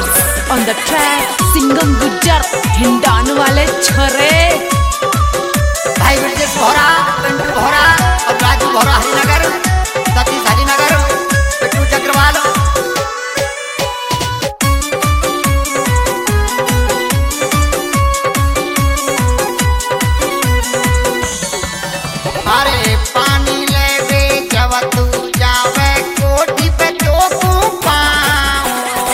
On the track, सिंगम गुज्जर हिंडान वाले छरे भाई ब्रजेश भोरा, पिंटू भोरा और राजू भोरा हरिनगर, सतीश हरिनगर, पिट्टू चक्रवाल। अरे पानी ले बे जब तू जावे कोठी पे तो तू पाऊं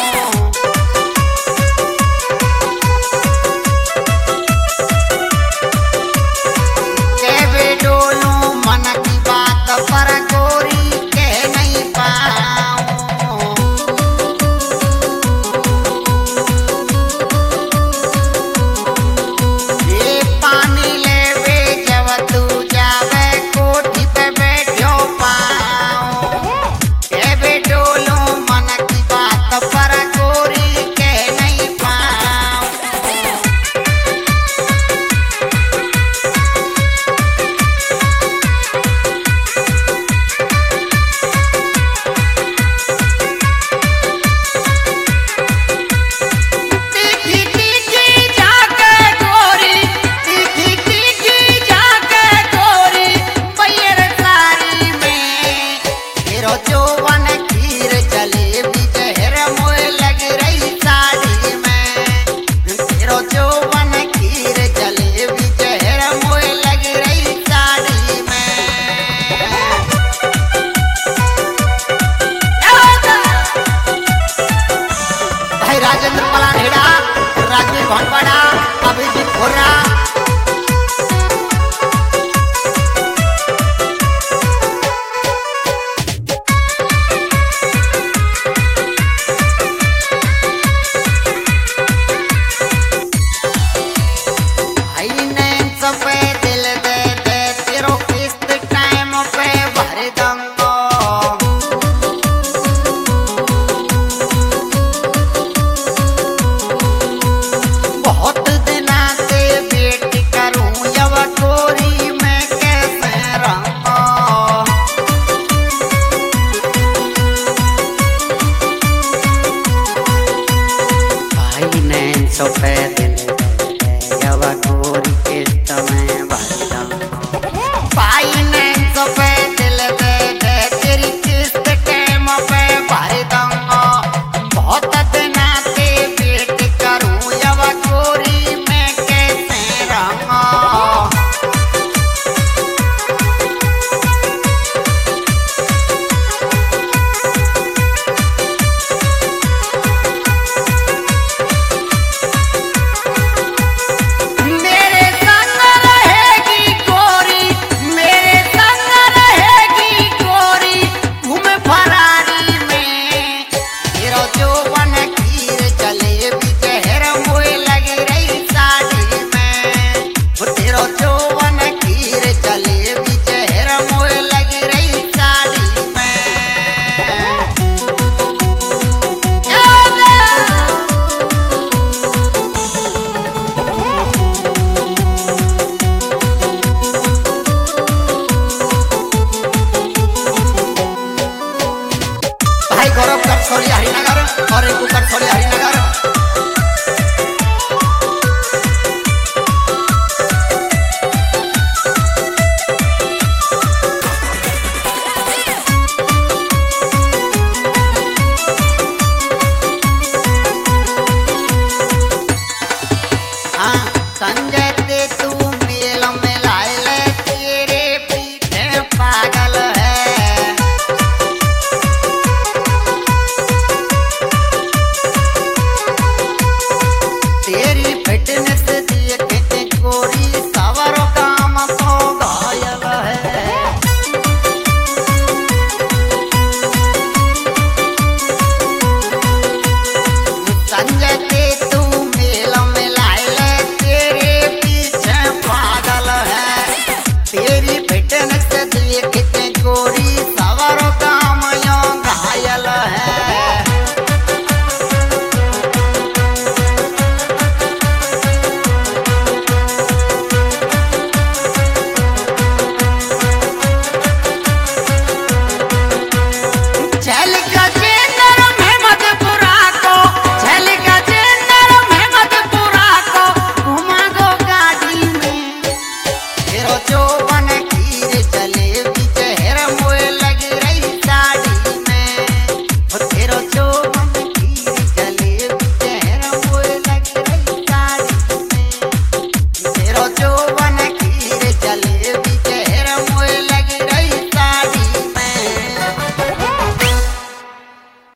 के बे डोलूं मन की बात पर गोरी के नहीं पाऊं। ये पानी ले बे जब तू जावे कोठी पे बैठो पाऊं के बे डोलूं मन की बात पर गोरी के नहीं पाऊं। तीखी तीखी जाके गोरी, तीखी तीखी जाके गोरी, पैर सारी में तेरो जौवन खीर जलेबी जहर मोए लग रही साड़ी में। तेरो जौवन खीर जलेबी जहर मोए लग रही साड़ी में। भाई राजेंद्र पलानेड़ा, राजवीर भंडवाड़ा, अभिजीत भोरा। भाई नैन पे दिल दे दे तेरो किस्त टाइम पे भर दूंगा। बहुत दिना से वेट करूं यव गोरी मैं कैसे रहूं। भाई नैन पे दिल